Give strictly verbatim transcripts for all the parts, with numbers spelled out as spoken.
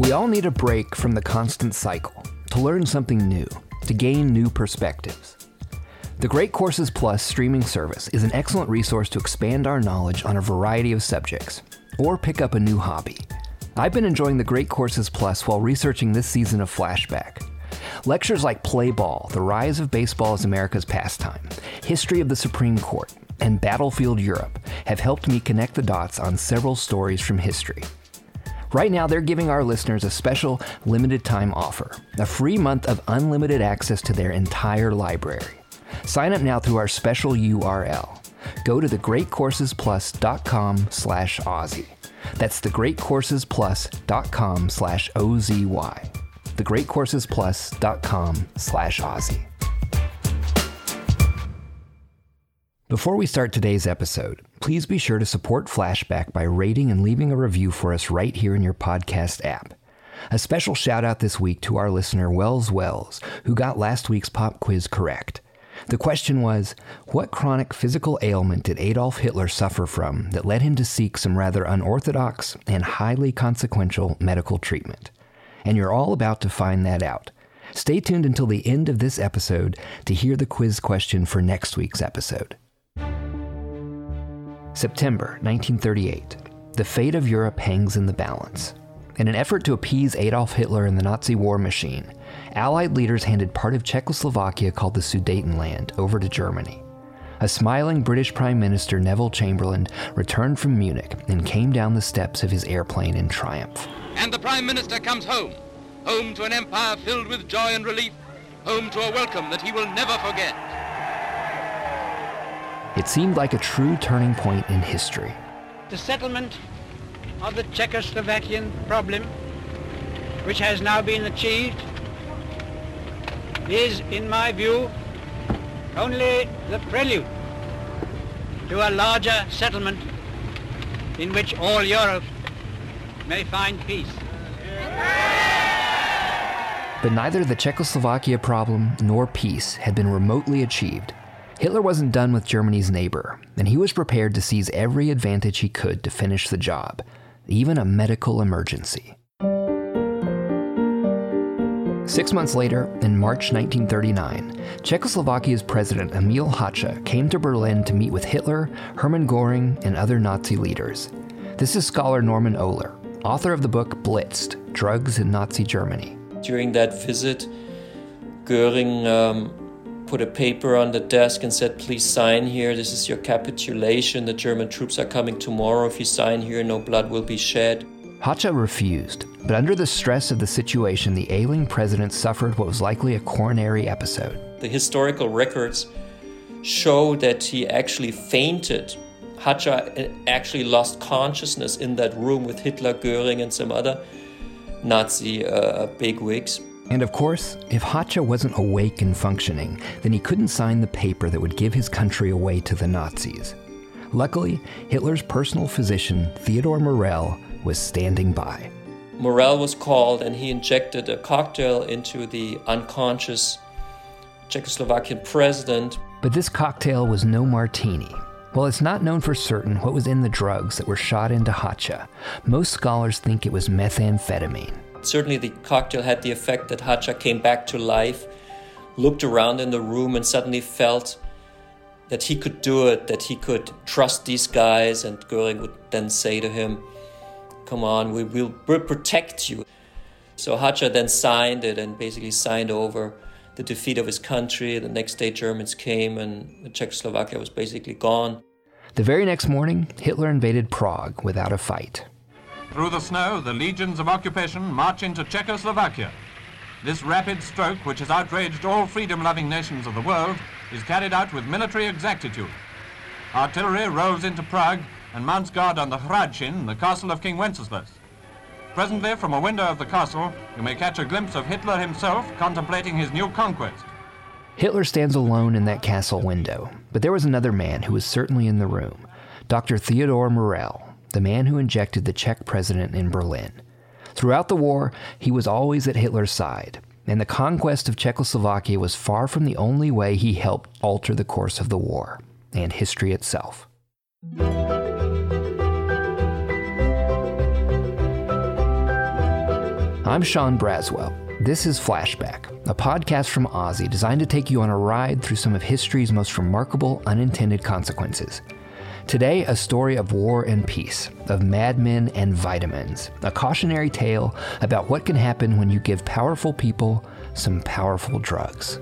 We all need a break from the constant cycle, to learn something new, to gain new perspectives. The Great Courses Plus streaming service is an excellent resource to expand our knowledge on a variety of subjects, or pick up a new hobby. I've been enjoying the Great Courses Plus while researching this season of Flashback. Lectures like Play Ball, The Rise of Baseball as America's Pastime, History of the Supreme Court, and Battlefield Europe have helped me connect the dots on several stories from history. Right now, they're giving our listeners a special limited time offer, a free month of unlimited access to their entire library. Sign up now through our special U R L. Go to thegreatcoursesplus.com slash Aussie. That's thegreatcoursesplus.com slash O Z Y. thegreatcoursesplus.com slash Aussie. Before we start today's episode, please be sure to support Flashback by rating and leaving a review for us right here in your podcast app. A special shout out this week to our listener Wells Wells, who got last week's pop quiz correct. The question was, what chronic physical ailment did Adolf Hitler suffer from that led him to seek some rather unorthodox and highly consequential medical treatment? And you're all about to find that out. Stay tuned until the end of this episode to hear the quiz question for next week's episode. September nineteen thirty-eight. The fate of Europe hangs in the balance. In an effort to appease Adolf Hitler and the Nazi war machine, Allied leaders handed part of Czechoslovakia called the Sudetenland over to Germany. A smiling British Prime Minister Neville Chamberlain returned from Munich and came down the steps of his airplane in triumph. And the Prime Minister comes home, home to an empire filled with joy and relief, home to a welcome that he will never forget. It seemed like a true turning point in history. The settlement of the Czechoslovakian problem, which has now been achieved, is, in my view, only the prelude to a larger settlement in which all Europe may find peace. But neither the Czechoslovakia problem nor peace had been remotely achieved. Hitler wasn't done with Germany's neighbor, and he was prepared to seize every advantage he could to finish the job, even a medical emergency. Six months later, in March nineteen thirty-nine, Czechoslovakia's president Emil Hácha came to Berlin to meet with Hitler, Hermann Göring, and other Nazi leaders. This is scholar Norman Ohler, author of the book Blitzed, Drugs in Nazi Germany. During that visit, Göring um, put a paper on the desk and said, please sign here, this is your capitulation, the German troops are coming tomorrow, if you sign here, no blood will be shed. Hácha refused, but under the stress of the situation, the ailing president suffered what was likely a coronary episode. The historical records show that he actually fainted. Hácha actually lost consciousness in that room with Hitler, Göring, and some other Nazi uh, bigwigs. And of course, if Hácha wasn't awake and functioning, then he couldn't sign the paper that would give his country away to the Nazis. Luckily, Hitler's personal physician, Theodor Morell, was standing by. Morell was called and he injected a cocktail into the unconscious Czechoslovakian president. But this cocktail was no martini. While it's not known for certain what was in the drugs that were shot into Hácha, most scholars think it was methamphetamine. Certainly the cocktail had the effect that Hácha came back to life, looked around in the room and suddenly felt that he could do it, that he could trust these guys, and Göring would then say to him, come on, we will we'll protect you. So Hácha then signed it and basically signed over the defeat of his country. The next day Germans came and Czechoslovakia was basically gone. The very next morning, Hitler invaded Prague without a fight. Through the snow, the legions of occupation march into Czechoslovakia. This rapid stroke, which has outraged all freedom-loving nations of the world, is carried out with military exactitude. Artillery rolls into Prague and mounts guard on the Hradčin, the castle of King Wenceslas. Presently, from a window of the castle, you may catch a glimpse of Hitler himself contemplating his new conquest. Hitler stands alone in that castle window, but there was another man who was certainly in the room, Doctor Theodor Morell, the man who injected the Czech president in Berlin. Throughout the war, he was always at Hitler's side, and the conquest of Czechoslovakia was far from the only way he helped alter the course of the war, and history itself. I'm Sean Braswell. This is Flashback, a podcast from Ozzy designed to take you on a ride through some of history's most remarkable unintended consequences. Today, a story of war and peace, of madmen and vitamins, a cautionary tale about what can happen when you give powerful people some powerful drugs.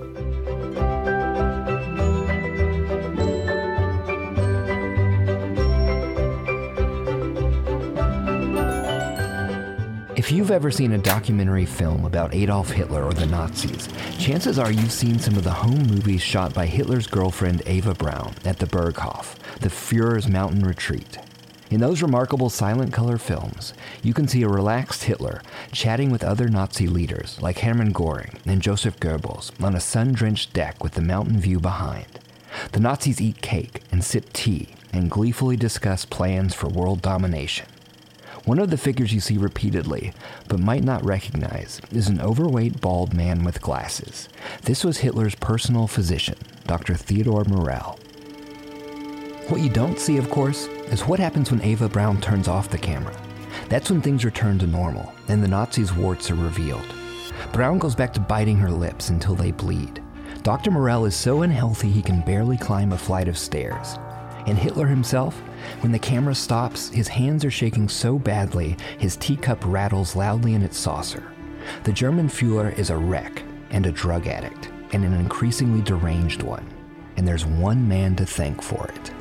If you've ever seen a documentary film about Adolf Hitler or the Nazis, chances are you've seen some of the home movies shot by Hitler's girlfriend Eva Braun at the Berghof, the Führer's mountain retreat. In those remarkable silent color films, you can see a relaxed Hitler chatting with other Nazi leaders like Hermann Göring and Joseph Goebbels on a sun-drenched deck with the mountain view behind. The Nazis eat cake and sip tea and gleefully discuss plans for world domination. One of the figures you see repeatedly, but might not recognize, is an overweight bald man with glasses. This was Hitler's personal physician, Doctor Theodor Morell. What you don't see, of course, is what happens when Eva Braun turns off the camera. That's when things return to normal, and the Nazis' warts are revealed. Braun goes back to biting her lips until they bleed. Doctor Morell is so unhealthy he can barely climb a flight of stairs. And Hitler himself, when the camera stops, his hands are shaking so badly his teacup rattles loudly in its saucer. The German Führer is a wreck and a drug addict, and an increasingly deranged one. And there's one man to thank for it.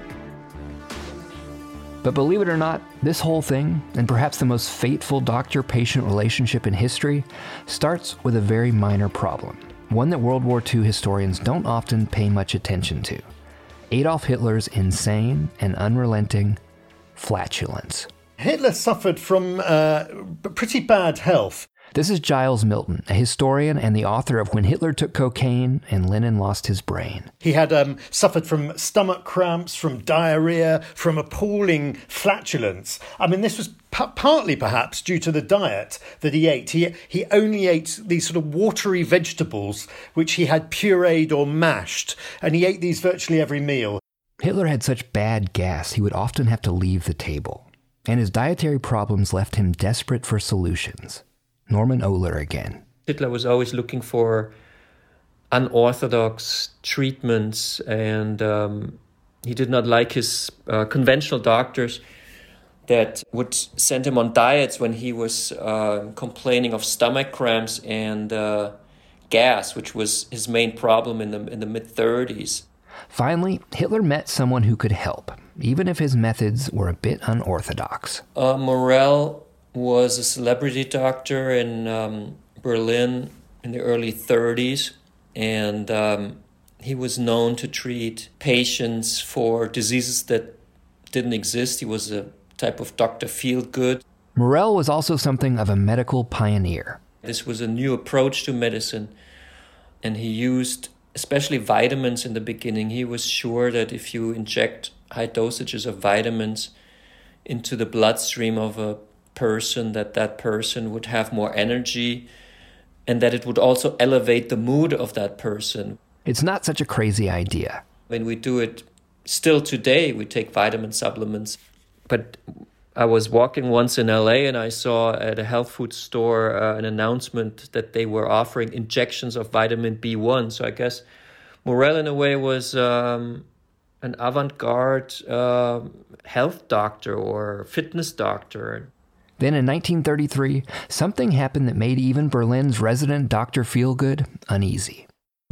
But believe it or not, this whole thing, and perhaps the most fateful doctor-patient relationship in history, starts with a very minor problem, one that World War Two historians don't often pay much attention to. Adolf Hitler's insane and unrelenting flatulence. Hitler suffered from uh, pretty bad health. This is Giles Milton, a historian and the author of When Hitler Took Cocaine and Lenin Lost His Brain. He had um, suffered from stomach cramps, from diarrhea, from appalling flatulence. I mean, this was p- partly perhaps due to the diet that he ate. He, he only ate these sort of watery vegetables, which he had pureed or mashed, and he ate these virtually every meal. Hitler had such bad gas, he would often have to leave the table. And his dietary problems left him desperate for solutions. Norman Ohler again. Hitler was always looking for unorthodox treatments, and um, he did not like his uh, conventional doctors that would send him on diets when he was uh, complaining of stomach cramps and uh, gas, which was his main problem in the in the mid-thirties. Finally, Hitler met someone who could help, even if his methods were a bit unorthodox. Uh, Morell was a celebrity doctor in um, Berlin in the early thirties, and um, he was known to treat patients for diseases that didn't exist. He was a type of Doctor Feelgood. Morell was also something of a medical pioneer. This was a new approach to medicine, and he used especially vitamins in the beginning. He was sure that if you inject high dosages of vitamins into the bloodstream of a person, that that person would have more energy, and that it would also elevate the mood of that person. It's not such a crazy idea. When we do it still today, we take vitamin supplements. But I was walking once in L A and I saw at a health food store uh, an announcement that they were offering injections of vitamin B one. So I guess Morell in a way was um, an avant-garde uh, health doctor or fitness doctor. Then in nineteen thirty-three, something happened that made even Berlin's resident Doctor Feelgood uneasy.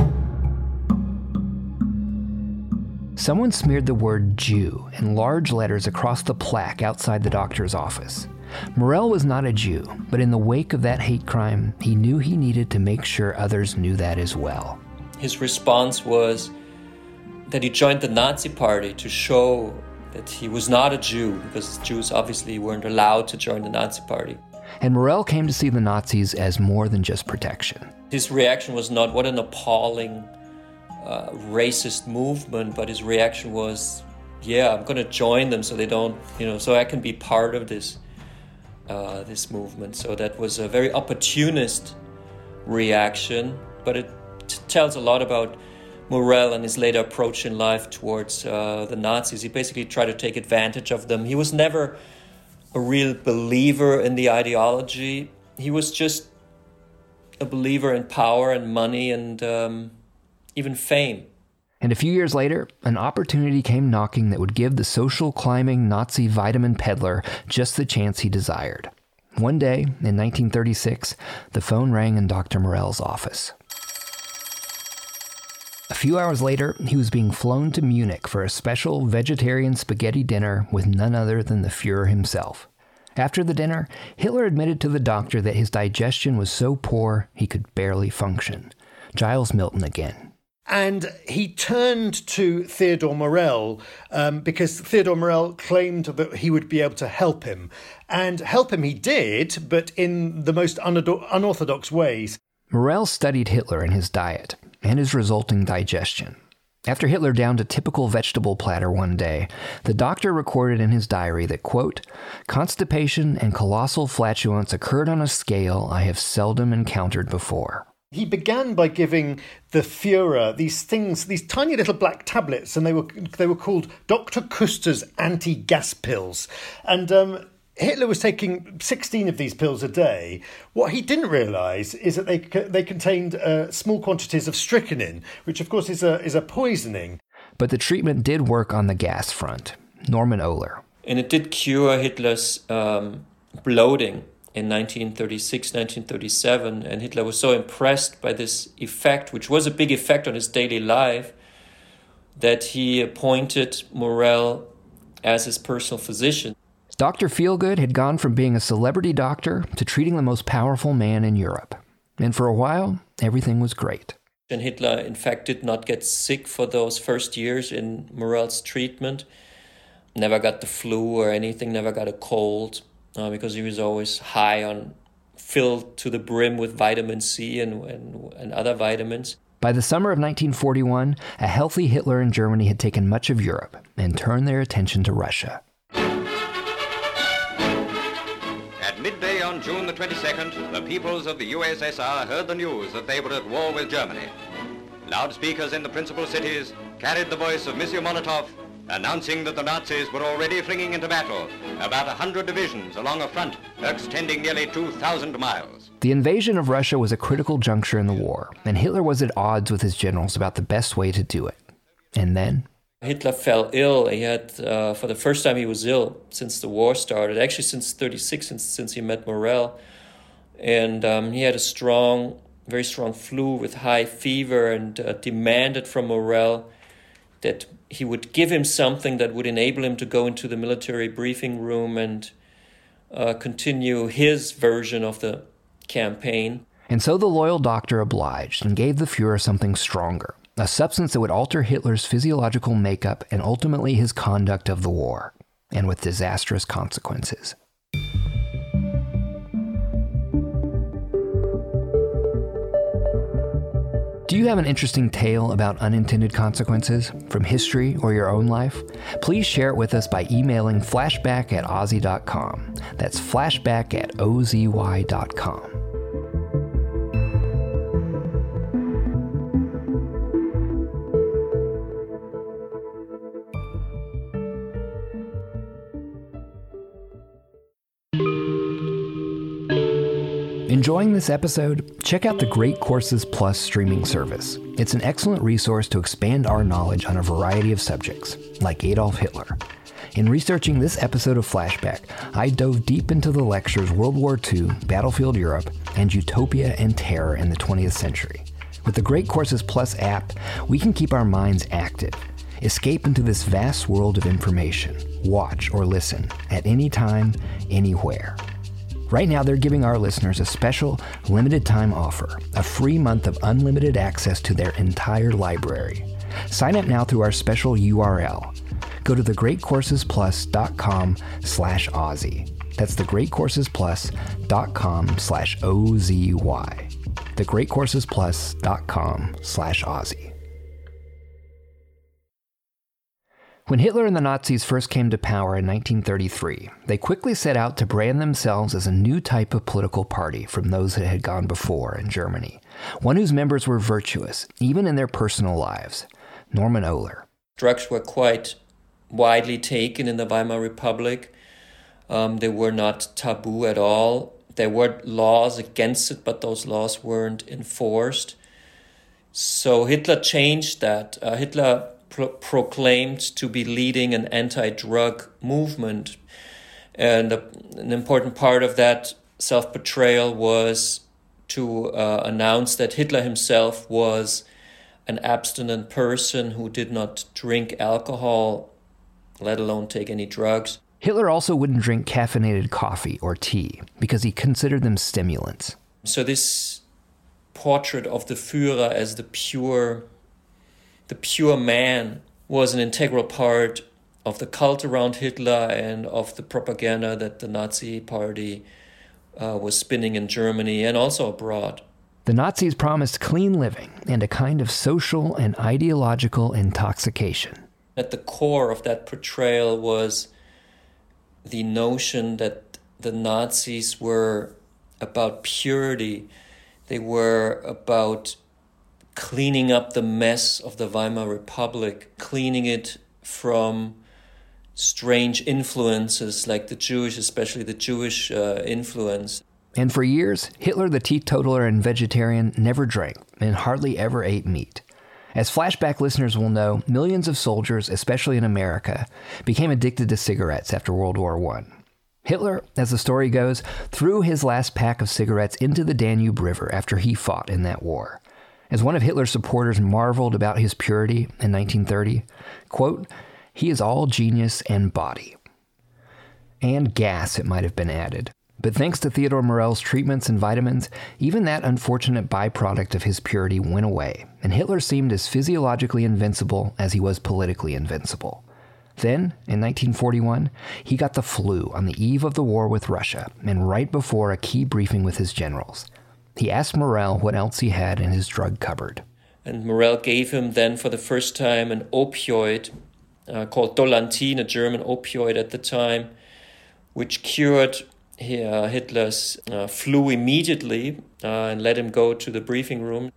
Someone smeared the word Jew in large letters across the plaque outside the doctor's office. Morell was not a Jew, but in the wake of that hate crime, he knew he needed to make sure others knew that as well. His response was that he joined the Nazi Party to show that he was not a Jew, because Jews obviously weren't allowed to join the Nazi Party. And Morell came to see the Nazis as more than just protection. His reaction was not, what an appalling uh, racist movement, but his reaction was, yeah, I'm going to join them so they don't, you know, so I can be part of this, uh, this movement. So that was a very opportunist reaction, but it t- tells a lot about Morell and his later approach in life towards uh, the Nazis. He basically tried to take advantage of them. He was never a real believer in the ideology, he was just a believer in power and money and um, even fame. And a few years later, an opportunity came knocking that would give the social climbing Nazi vitamin peddler just the chance he desired. One day, in nineteen thirty-six, the phone rang in Doctor Morell's office. A few hours later, he was being flown to Munich for a special vegetarian spaghetti dinner with none other than the Fuhrer himself. After the dinner, Hitler admitted to the doctor that his digestion was so poor he could barely function. Giles Milton again. And he turned to Theodore Morell um, because Theodore Morell claimed that he would be able to help him. And help him he did, but in the most unado- unorthodox ways. Morell studied Hitler and his diet, and his resulting digestion. After Hitler downed a typical vegetable platter one day, the doctor recorded in his diary that, quote, constipation and colossal flatulence occurred on a scale I have seldom encountered before. He began by giving the Fuhrer these things, these tiny little black tablets, and they were they were called Doctor Custer's anti-gas pills. And um, Hitler was taking sixteen of these pills a day. What he didn't realise is that they they contained uh, small quantities of strychnine, which of course is a is a poisoning. But the treatment did work on the gas front. Norman Ohler. And it did cure Hitler's um, bloating in nineteen thirty-six, nineteen thirty-seven, and Hitler was so impressed by this effect, which was a big effect on his daily life, that he appointed Morell as his personal physician. Doctor Feelgood had gone from being a celebrity doctor to treating the most powerful man in Europe. And for a while, everything was great. And Hitler, in fact, did not get sick for those first years in Morell's treatment. Never got the flu or anything, never got a cold. Uh, because he was always high on, filled to the brim with vitamin C and, and, and other vitamins. By the summer of nineteen forty-one, a healthy Hitler in Germany had taken much of Europe and turned their attention to Russia. At midday on June the twenty-second, the peoples of the U S S R heard the news that they were at war with Germany. Loudspeakers in the principal cities carried the voice of Monsieur Molotov, announcing that the Nazis were already flinging into battle about a hundred divisions along a front extending nearly two thousand miles. The invasion of Russia was a critical juncture in the war, and Hitler was at odds with his generals about the best way to do it. And then Hitler fell ill. He had, uh, for the first time he was ill since the war started, actually since thirty-six, since, since he met Morell. And um, he had a strong, very strong flu with high fever, and uh, demanded from Morell that he would give him something that would enable him to go into the military briefing room and uh, continue his version of the campaign. And so the loyal doctor obliged and gave the Fuhrer something stronger, a substance that would alter Hitler's physiological makeup and ultimately his conduct of the war, and with disastrous consequences. Do you have an interesting tale about unintended consequences from history or your own life? Please share it with us by emailing flashback at ozy dot com. That's flashback at O Z Y dot com. Enjoying this episode? Check out the Great Courses Plus streaming service. It's an excellent resource to expand our knowledge on a variety of subjects, like Adolf Hitler. In researching this episode of Flashback, I dove deep into the lectures World War Two, Battlefield Europe, and Utopia and Terror in the twentieth century. With the Great Courses Plus app, we can keep our minds active, escape into this vast world of information, watch or listen at any time, anywhere. Right now, they're giving our listeners a special, limited-time offer, a free month of unlimited access to their entire library. Sign up now through our special U R L. Go to the great courses plus dot com slash Ozy. That's the great courses plus dot com slash O Z Y. the great courses plus dot com slash Ozy. When Hitler and the Nazis first came to power in nineteen thirty-three, they quickly set out to brand themselves as a new type of political party from those that had gone before in Germany, one whose members were virtuous, even in their personal lives. Norman Ohler. Drugs were quite widely taken in the Weimar Republic. Um, they were not taboo at all. There were laws against it, but those laws weren't enforced. So Hitler changed that. Uh, Hitler pro- proclaimed to be leading an anti-drug movement. And a, an important part of that self-portrayal was to uh, announce that Hitler himself was an abstinent person who did not drink alcohol, let alone take any drugs. Hitler also wouldn't drink caffeinated coffee or tea because he considered them stimulants. So this portrait of the Führer as the pure, the pure man was an integral part of the cult around Hitler and of the propaganda that the Nazi party uh, was spinning in Germany and also abroad. The Nazis promised clean living and a kind of social and ideological intoxication. At the core of that portrayal was the notion that the Nazis were about purity. They were about cleaning up the mess of the Weimar Republic, cleaning it from strange influences like the Jewish, especially the Jewish uh, influence. And for years, Hitler the teetotaler and vegetarian never drank and hardly ever ate meat. As flashback listeners will know, millions of soldiers, especially in America, became addicted to cigarettes after World War One. Hitler, as the story goes, threw his last pack of cigarettes into the Danube River after he fought in that war. As one of Hitler's supporters marveled about his purity in nineteen thirty, quote, "He is all genius and body." And gas, it might have been added. But thanks to Theodore Morell's treatments and vitamins, even that unfortunate byproduct of his purity went away, and Hitler seemed as physiologically invincible as he was politically invincible. Then, in nineteen forty-one, he got the flu on the eve of the war with Russia, and right before a key briefing with his generals. He asked Morell what else he had in his drug cupboard. And Morell gave him then for the first time an opioid uh, called Dolantin, a German opioid at the time, which cured uh, Hitler's uh, flu immediately uh, and let him go to the briefing room.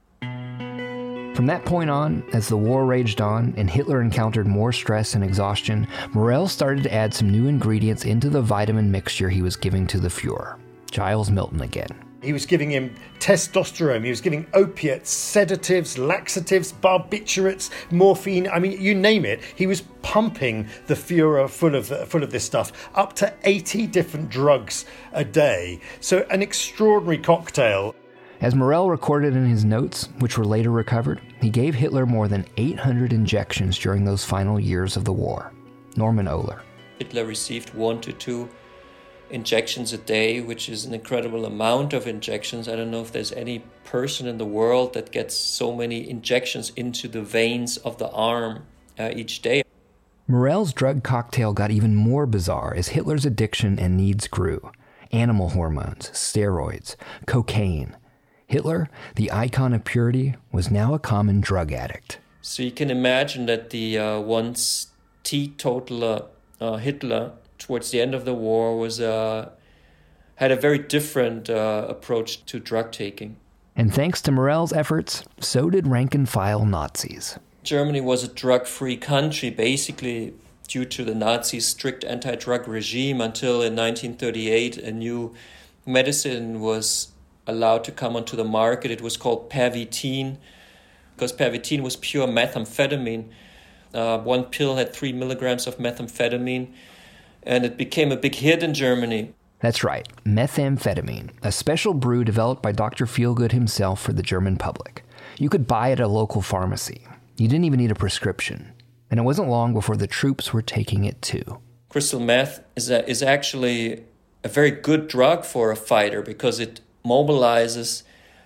From that point on, as the war raged on and Hitler encountered more stress and exhaustion, Morell started to add some new ingredients into the vitamin mixture he was giving to the Fuhrer. Giles Milton again. He was giving him testosterone, he was giving opiates, sedatives, laxatives, barbiturates, morphine, I mean, you name it. He was pumping the Führer full of, full of this stuff, up to eighty different drugs a day. So an extraordinary cocktail. As Morell recorded in his notes, which were later recovered, he gave Hitler more than eight hundred injections during those final years of the war. Norman Ohler. Hitler received one to two injections a day, which is an incredible amount of injections. I don't know if there's any person in the world that gets so many injections into the veins of the arm uh, each day. Morell's drug cocktail got even more bizarre as Hitler's addiction and needs grew. Animal hormones, steroids, cocaine. Hitler, the icon of purity, was now a common drug addict. So you can imagine that the uh, once teetotaler uh, Hitler, towards the end of the war, was uh, had a very different uh, approach to drug taking. And thanks to Morell's efforts, so did rank-and-file Nazis. Germany was a drug-free country, basically due to the Nazis' strict anti-drug regime, until in nineteen thirty-eight a new medicine was allowed to come onto the market. It was called Pervitin, because Pervitin was pure methamphetamine. Uh, one pill had three milligrams of methamphetamine, and it became a big hit in Germany. That's right, methamphetamine, a special brew developed by Doctor Feelgood himself for the German public. You could buy it at a local pharmacy. You didn't even need a prescription. And it wasn't long before the troops were taking it too. Crystal meth is, a, is actually a very good drug for a fighter because it mobilizes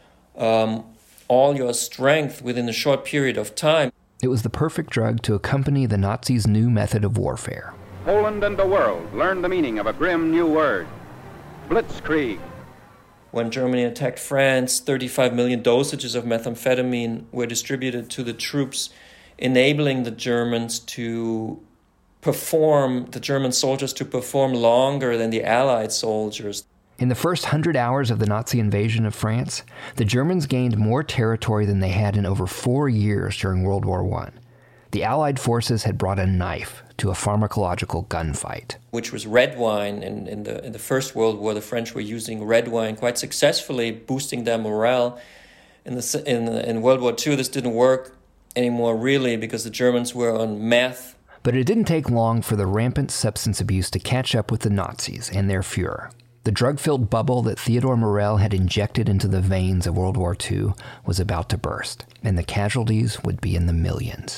um, all your strength within a short period of time. It was the perfect drug to accompany the Nazis' new method of warfare. Poland and the world learned the meaning of a grim new word, blitzkrieg. When Germany attacked France, thirty-five million dosages of methamphetamine were distributed to the troops, enabling the Germans to perform, the German soldiers to perform longer than the Allied soldiers. In the first hundred hours of the Nazi invasion of France, the Germans gained more territory than they had in over four years during World War One. The Allied forces had brought a knife to a pharmacological gunfight. Which was red wine. In, in, the, in the First World War, the French were using red wine quite successfully, boosting their morale. In, the, in, in World War Two, this didn't work anymore, really, because the Germans were on meth. But it didn't take long for the rampant substance abuse to catch up with the Nazis and their Fuhrer. The drug-filled bubble that Theodore Morell had injected into the veins of World War Two was about to burst, and the casualties would be in the millions.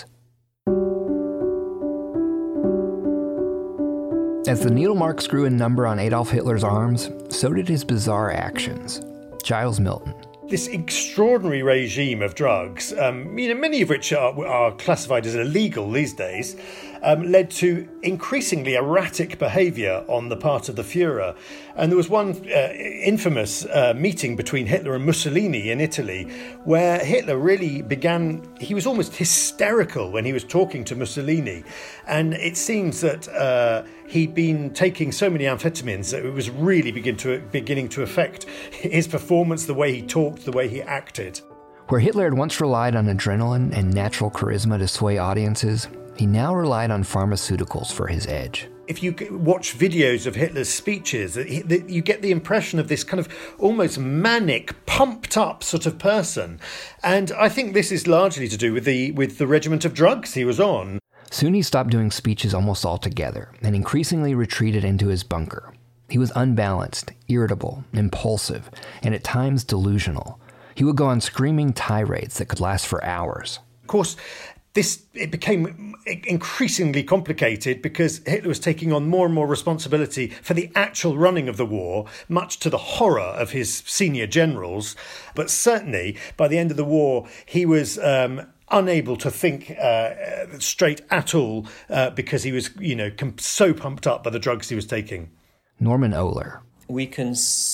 As the needle marks grew in number on Adolf Hitler's arms, so did his bizarre actions. Giles Milton. This extraordinary regime of drugs, um, you know, many of which are, are classified as illegal these days, um, led to increasingly erratic behaviour on the part of the Fuhrer. And there was one uh, infamous uh, meeting between Hitler and Mussolini in Italy, where Hitler really began, he was almost hysterical when he was talking to Mussolini. And it seems that uh, he'd been taking so many amphetamines that it was really begin to, beginning to affect his performance, the way he talked, the way he acted. Where Hitler had once relied on adrenaline and natural charisma to sway audiences, he now relied on pharmaceuticals for his edge. If you watch videos of Hitler's speeches, you get the impression of this kind of almost manic, pumped-up sort of person. And I think this is largely to do with the with the regiment of drugs he was on. Soon he stopped doing speeches almost altogether and increasingly retreated into his bunker. He was unbalanced, irritable, impulsive, and at times delusional. He would go on screaming tirades that could last for hours. Of course, this it became increasingly complicated because Hitler was taking on more and more responsibility for the actual running of the war, much to the horror of his senior generals. But certainly, by the end of the war, he was um, unable to think uh, straight at all uh, because he was, you know, so pumped up by the drugs he was taking. Norman Ohler. We can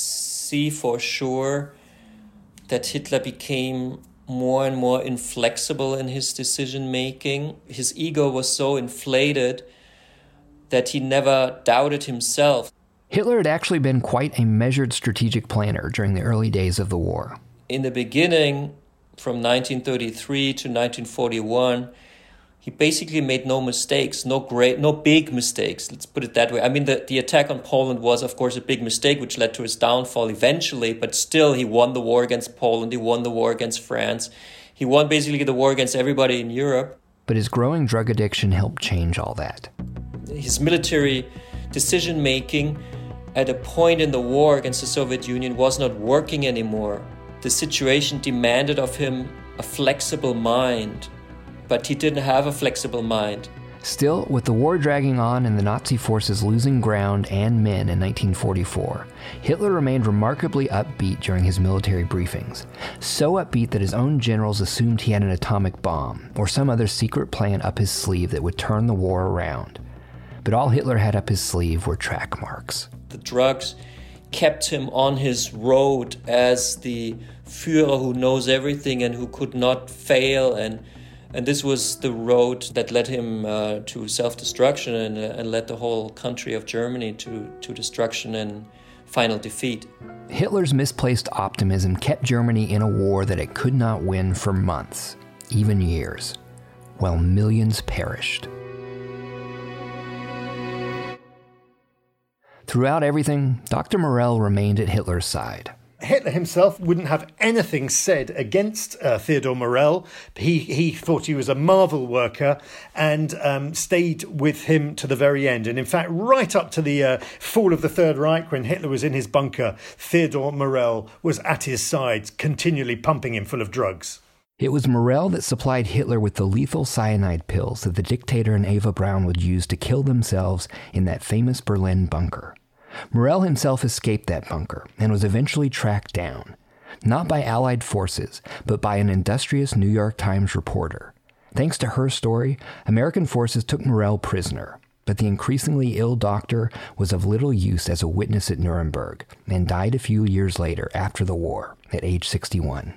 see for sure that Hitler became more and more inflexible in his decision-making. His ego was so inflated that he never doubted himself. Hitler had actually been quite a measured strategic planner during the early days of the war. In the beginning, from nineteen thirty-three to nineteen forty-one, he basically made no mistakes, no great, no big mistakes, let's put it that way. I mean, the, the attack on Poland was, of course, a big mistake, which led to his downfall eventually, but still he won the war against Poland, he won the war against France, he won basically the war against everybody in Europe. But his growing drug addiction helped change all that. His military decision-making at a point in the war against the Soviet Union was not working anymore. The situation demanded of him a flexible mind. But he didn't have a flexible mind. Still, with the war dragging on and the Nazi forces losing ground and men in nineteen forty-four, Hitler remained remarkably upbeat during his military briefings. So upbeat that his own generals assumed he had an atomic bomb or some other secret plan up his sleeve that would turn the war around. But all Hitler had up his sleeve were track marks. The drugs kept him on his road as the Führer who knows everything and who could not fail, and And this was the road that led him uh, to self-destruction and, uh, and led the whole country of Germany to, to destruction and final defeat. Hitler's misplaced optimism kept Germany in a war that it could not win for months, even years, while millions perished. Throughout everything, Doctor Morell remained at Hitler's side. Hitler himself wouldn't have anything said against uh, Theodore Morell. He he thought he was a marvel worker and um, stayed with him to the very end. And in fact, right up to the uh, fall of the Third Reich, when Hitler was in his bunker, Theodore Morell was at his side, continually pumping him full of drugs. It was Morell that supplied Hitler with the lethal cyanide pills that the dictator and Eva Braun would use to kill themselves in that famous Berlin bunker. Morell himself escaped that bunker and was eventually tracked down, not by Allied forces, but by an industrious New York Times reporter. Thanks to her story, American forces took Morell prisoner, but the increasingly ill doctor was of little use as a witness at Nuremberg and died a few years later after the war at age sixty-one.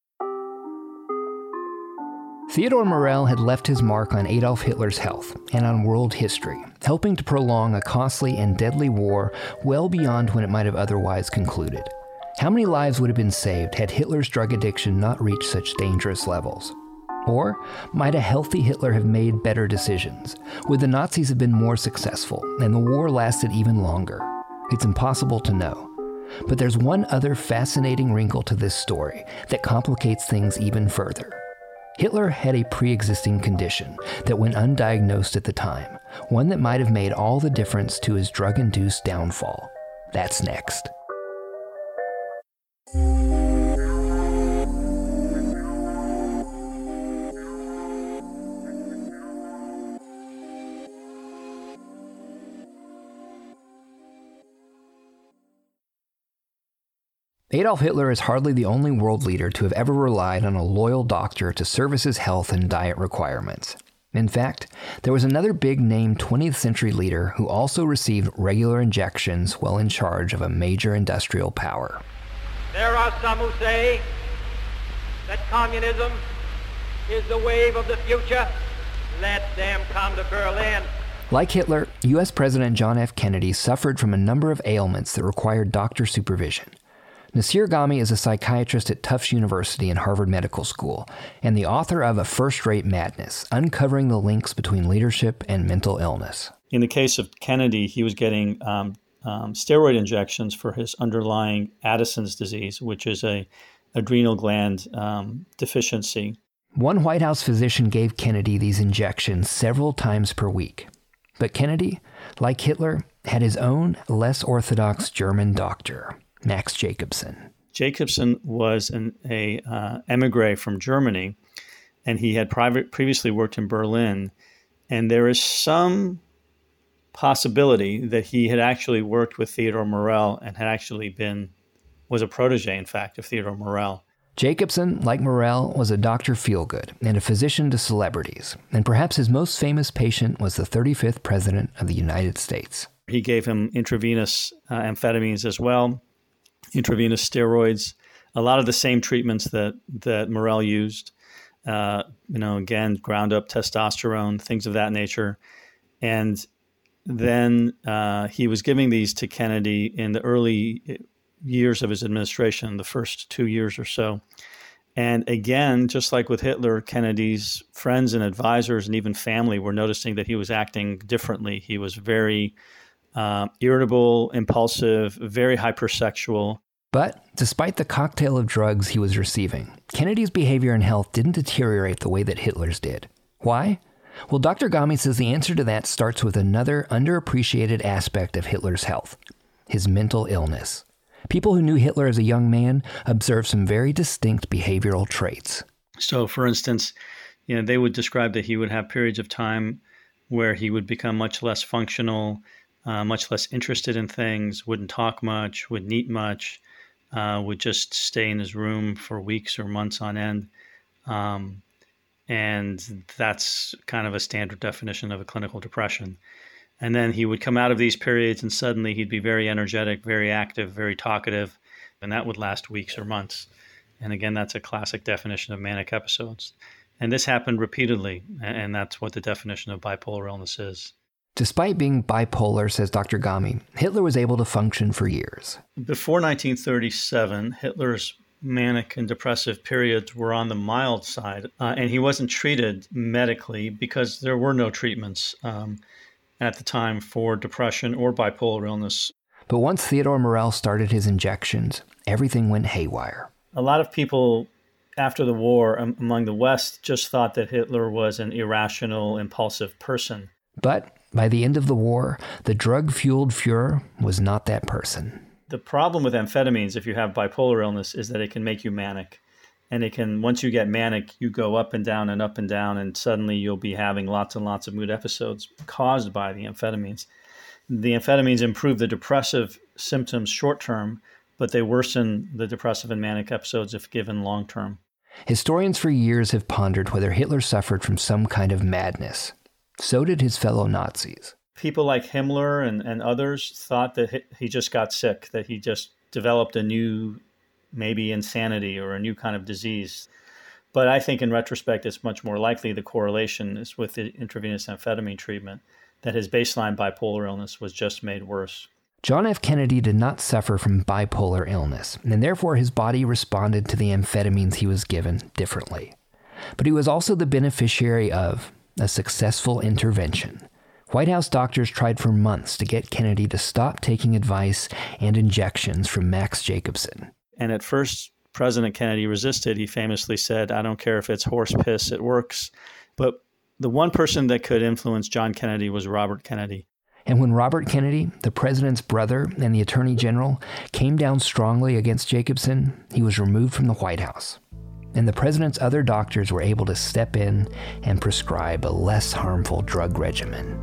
Theodore Morell had left his mark on Adolf Hitler's health and on world history, helping to prolong a costly and deadly war well beyond when it might have otherwise concluded. How many lives would have been saved had Hitler's drug addiction not reached such dangerous levels? Or might a healthy Hitler have made better decisions? Would the Nazis have been more successful and the war lasted even longer? It's impossible to know. But there's one other fascinating wrinkle to this story that complicates things even further. Hitler had a pre-existing condition that went undiagnosed at the time, one that might have made all the difference to his drug-induced downfall. That's next. Adolf Hitler is hardly the only world leader to have ever relied on a loyal doctor to service his health and diet requirements. In fact, there was another big-name twentieth century leader who also received regular injections while in charge of a major industrial power. There are some who say that communism is the wave of the future. Let them come to Berlin. Like Hitler, U S President John F. Kennedy suffered from a number of ailments that required doctor supervision. Nassir Ghaemi is a psychiatrist at Tufts University and Harvard Medical School, and the author of A First-Rate Madness, Uncovering the Links Between Leadership and Mental Illness. In the case of Kennedy, he was getting um, um, steroid injections for his underlying Addison's disease, which is a adrenal gland um, deficiency. One White House physician gave Kennedy these injections several times per week. But Kennedy, like Hitler, had his own less orthodox German doctor, Max Jacobson. Jacobson was an a uh, emigre from Germany, and he had private, previously worked in Berlin. And there is some possibility that he had actually worked with Theodore Morell and had actually been, was a protege, in fact, of Theodore Morell. Jacobson, like Morell, was a Doctor Feelgood and a physician to celebrities, and perhaps his most famous patient was the thirty-fifth President of the United States. He gave him intravenous uh, amphetamines as well, intravenous steroids, a lot of the same treatments that, that Morell used, uh, you know, again, ground up testosterone, things of that nature. And then uh, he was giving these to Kennedy in the early years of his administration, the first two years or so. And again, just like with Hitler, Kennedy's friends and advisors and even family were noticing that he was acting differently. He was very uh, irritable, impulsive, very hypersexual. But despite the cocktail of drugs he was receiving, Kennedy's behavior and health didn't deteriorate the way that Hitler's did. Why? Well, Doctor Ghaemi says the answer to that starts with another underappreciated aspect of Hitler's health, his mental illness. People who knew Hitler as a young man observed some very distinct behavioral traits. So, for instance, you know, they would describe that he would have periods of time where he would become much less functional, uh, much less interested in things, wouldn't talk much, wouldn't eat much, uh, would just stay in his room for weeks or months on end. Um, and that's kind of a standard definition of a clinical depression. And then he would come out of these periods and suddenly he'd be very energetic, very active, very talkative, and that would last weeks or months. And again, that's a classic definition of manic episodes. And this happened repeatedly, and that's what the definition of bipolar illness is. Despite being bipolar, says Doctor Ghaemi, Hitler was able to function for years. Before nineteen thirty-seven, Hitler's manic and depressive periods were on the mild side, uh, and he wasn't treated medically because there were no treatments um, at the time for depression or bipolar illness. But once Theodore Morell started his injections, everything went haywire. A lot of people after the war um, among the West just thought that Hitler was an irrational, impulsive person. But by the end of the war, the drug-fueled Fuhrer was not that person. The problem with amphetamines, if you have bipolar illness, is that it can make you manic. And it can, once you get manic, you go up and down and up and down, and suddenly you'll be having lots and lots of mood episodes caused by the amphetamines. The amphetamines improve the depressive symptoms short term, but they worsen the depressive and manic episodes if given long term. Historians for years have pondered whether Hitler suffered from some kind of madness. So did his fellow Nazis. People like Himmler and, and others thought that he just got sick, that he just developed a new, maybe insanity or a new kind of disease. But I think in retrospect, it's much more likely the correlation is with the intravenous amphetamine treatment, that his baseline bipolar illness was just made worse. John F. Kennedy did not suffer from bipolar illness, and therefore his body responded to the amphetamines he was given differently. but he was also the beneficiary of a successful intervention. White House doctors tried for months to get Kennedy to stop taking advice and injections from Max Jacobson. And at first, President Kennedy resisted. He famously said, "I don't care if it's horse piss, it works." But the one person that could influence John Kennedy was Robert Kennedy. And when Robert Kennedy, the president's brother and the attorney general, came down strongly against Jacobson, he was removed from the White House. And the president's other doctors were able to step in and prescribe a less harmful drug regimen.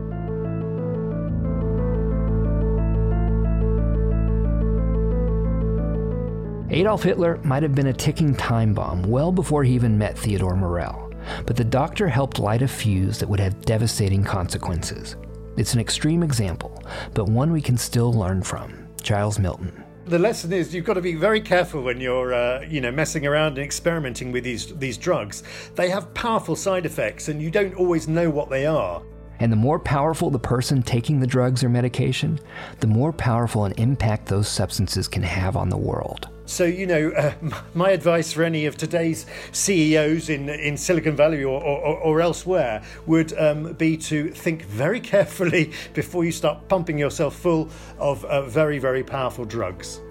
Adolf Hitler might have been a ticking time bomb well before he even met Theodore Morell, but the doctor helped light a fuse that would have devastating consequences. It's an extreme example, but one we can still learn from. Giles Milton. The lesson is you've got to be very careful when you're, uh, you know, messing around and experimenting with these these drugs. They have powerful side effects, and you don't always know what they are. And the more powerful the person taking the drugs or medication, the more powerful an impact those substances can have on the world. So, you know, uh, my advice for any of today's C E Os in in Silicon Valley or, or, or elsewhere would um, be to think very carefully before you start pumping yourself full of uh, very, very powerful drugs.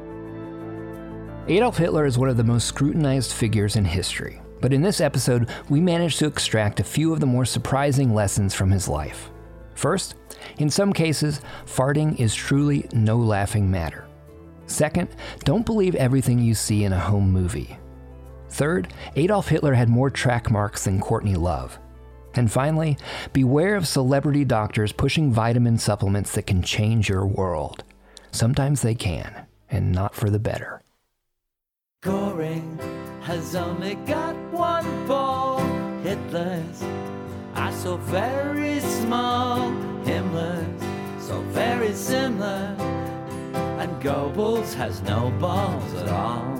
Adolf Hitler is one of the most scrutinized figures in history, but in this episode, we managed to extract a few of the more surprising lessons from his life. First, in some cases, farting is truly no laughing matter. Second, don't believe everything you see in a home movie. Third, Adolf Hitler had more track marks than Courtney Love. And finally, beware of celebrity doctors pushing vitamin supplements that can change your world. Sometimes they can, and not for the better. Goring has only got one ball. Hitler's are so very small. Himmler's so very similar. And Goebbels has no balls at all.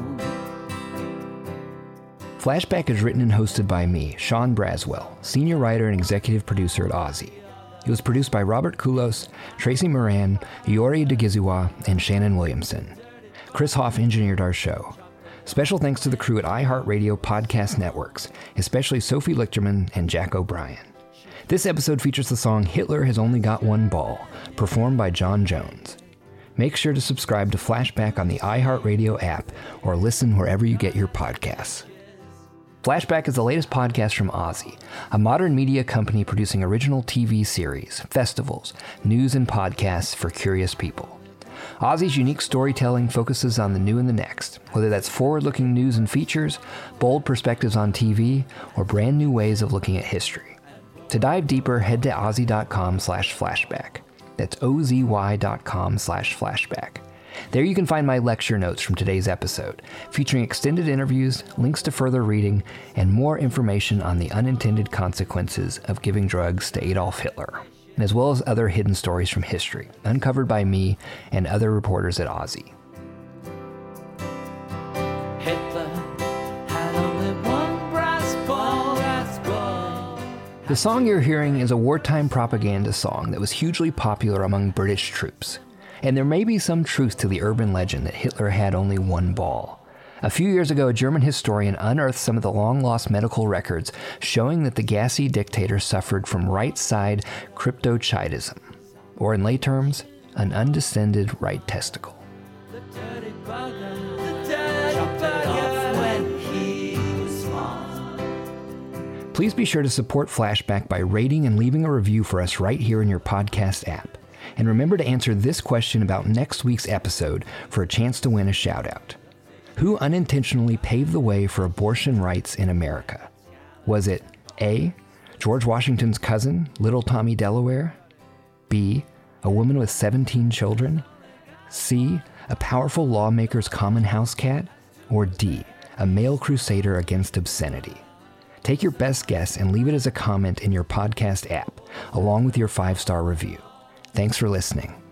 Flashback is written and hosted by me, Sean Braswell, senior writer and executive producer at Ozzy. It was produced by Robert Kulos, Tracy Moran, Iori DeGizua, and Shannon Williamson. Chris Hoff engineered our show. Special thanks to the crew at iHeartRadio Podcast Networks, especially Sophie Lichterman and Jack O'Brien. This episode features the song Hitler Has Only Got One Ball, performed by John Jones. Make sure to subscribe to Flashback on the iHeartRadio app or listen wherever you get your podcasts. Flashback is the latest podcast from Ozzy, a modern media company producing original T V series, festivals, news, and podcasts for curious people. Ozzy's unique storytelling focuses on the new and the next, whether that's forward-looking news and features, bold perspectives on T V, or brand new ways of looking at history. To dive deeper, head to ozzy.com slash flashback. That's ozy.com slash flashback. There you can find my lecture notes from today's episode, featuring extended interviews, links to further reading, and more information on the unintended consequences of giving drugs to Adolf Hitler, as well as other hidden stories from history, uncovered by me and other reporters at Ozzy. Hitler had only one brass ball, brass ball. The song you're hearing is a wartime propaganda song that was hugely popular among British troops. And there may be some truth to the urban legend that Hitler had only one ball. A few years ago, a German historian unearthed some of the long-lost medical records showing that the gassy dictator suffered from right-side cryptochidism, or in lay terms, an undescended right testicle. The dirty bugger, the dirty bugger, when he was small. Please be sure to support Flashback by rating and leaving a review for us right here in your podcast app. And remember to answer this question about next week's episode for a chance to win a shout-out. Who unintentionally paved the way for abortion rights in America? Was it A, George Washington's cousin, Little Tommy Delaware? B, a woman with seventeen children? C, a powerful lawmaker's common house cat? Or D, a male crusader against obscenity? Take your best guess and leave it as a comment in your podcast app, along with your five-star review. Thanks for listening.